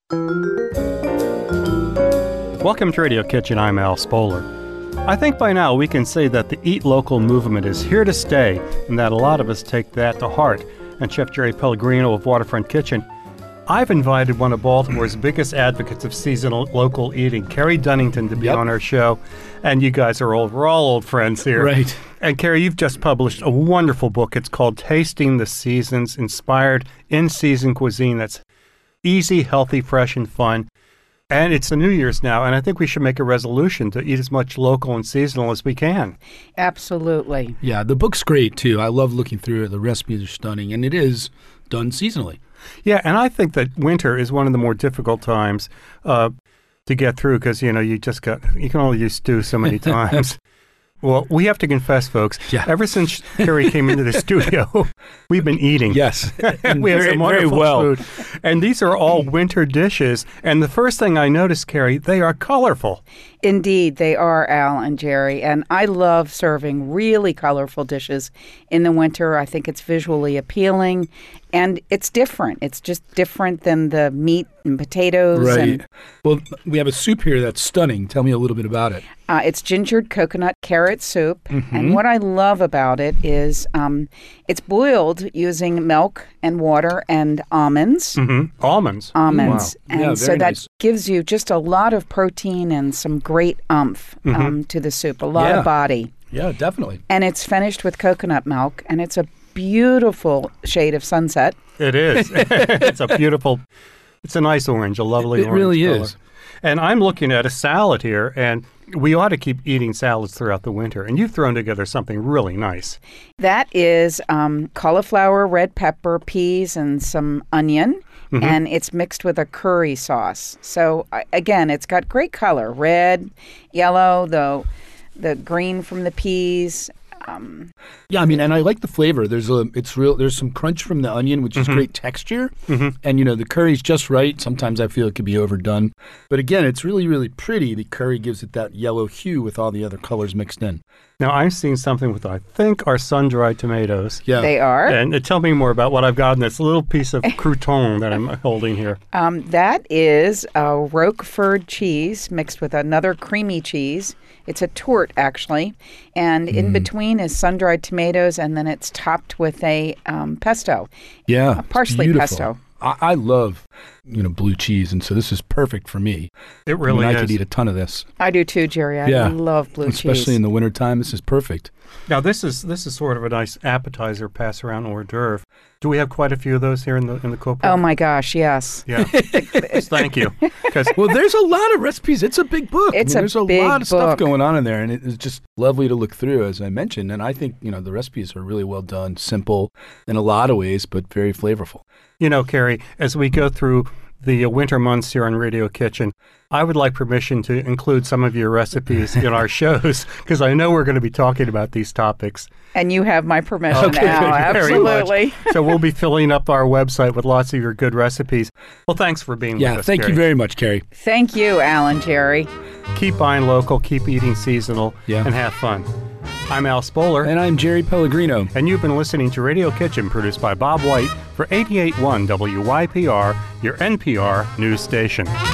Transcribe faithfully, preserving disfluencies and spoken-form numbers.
Welcome to Radio Kitchen. I'm Al Spoler. I think by now we can say that the Eat Local movement is here to stay, and that a lot of us take that to heart. And Chef Jerry Pellegrino of Waterfront Kitchen, I've invited one of Baltimore's biggest advocates of seasonal local eating, Carrie Dunnington, to be Yep. on our show. And you guys are old. We're all old friends here. Right. And Carrie, you've just published a wonderful book. It's called Tasting the Seasons, inspired in-season cuisine that's easy, healthy, fresh, and fun. And it's the New Year's now, and I think we should make a resolution to eat as much local and seasonal as we can. Absolutely. Yeah, the book's great, too. I love looking through it. The recipes are stunning, and it is done seasonally. Yeah, and I think that winter is one of the more difficult times uh, to get through because, you know, you just got, you can only use stew so many times. Well, we have to confess, folks, Yeah. ever since Carrie came into the studio, we've been eating. Yes. And we have very, some very wonderful well. food. And these are all winter dishes. And the first thing I noticed, Carrie, they are colorful. Indeed, they are, Al and Jerry. And I love serving really colorful dishes in the winter. I think it's visually appealing. And it's different. It's just different than the meat and potatoes. Right. And, Well, we have a soup here that's stunning. Tell me a little bit about it. uh, it's gingered coconut carrot soup. Mm-hmm. And what I love about it is um, it's boiled using milk and water and almonds. Mm-hmm. Almonds. Almonds. Wow. And Yeah, so very that nice. gives you just a lot of protein and some great umph um, to the soup, a lot Yeah. of body. Yeah, definitely. And it's finished with coconut milk, and it's a beautiful shade of sunset. It is. It's a beautiful, it's a nice orange, a lovely It orange really color. is. And I'm looking at a salad here, and we ought to keep eating salads throughout the winter. And you've thrown together something really nice. That is um, cauliflower, red pepper, peas, and some onion. Mm-hmm. And it's mixed with a curry sauce. So, uh, again, it's got great color, red, yellow, the, the green from the peas. Um, Yeah, I mean, and I like the flavor. There's a, it's real. There's some crunch from the onion, which is great texture, and you know the curry's just right. Sometimes I feel it could be overdone, but again, it's really, really pretty. The curry gives it that yellow hue with all the other colors mixed in. Now, I'm seeing something with, I think, are sun-dried tomatoes. Yeah, They are. And uh, tell me more about what I've got in this little piece of crouton that I'm holding here. Um, that is a Roquefort cheese mixed with another creamy cheese. It's a tourte, actually. And in between is sun-dried tomatoes, and then it's topped with a um, pesto. yeah, a it's parsley beautiful. pesto. I, I love, you know, blue cheese, and so this is perfect for me. It I really mean, I is. could eat a ton of this, I do too, Jerry. I Yeah. love blue especially cheese. in the wintertime. This is perfect. Now, this is this is sort of a nice appetizer, pass around hors d'oeuvre. Do we have quite a few of those here in the in the cookbook? Oh, my gosh, yes. Yeah. Thank you. 'Cause Well, there's a lot of recipes. It's a big book. It's I mean, a there's a big lot of stuff book. going on in there, and it is just lovely to look through, as I mentioned. And I think, you know, the recipes are really well done, simple in a lot of ways, but very flavorful. You know, Carrie, as we go through the uh, winter months here on Radio Kitchen, I would like permission to include some of your recipes in our shows because I know we're going to be talking about these topics. And you have my permission Okay, now. thank you very much. Absolutely. So we'll be filling up our website with lots of your good recipes. Well, thanks for being Yeah, with us, thank you Carrie. very much, Carrie. Thank you, Alan, Jerry. Keep buying local, keep eating seasonal, Yeah. and have fun. I'm Al Spoler, And I'm Jerry Pellegrino. and you've been listening to Radio Kitchen, produced by Bob White for eighty-eight point one W Y P R, your N P R news station.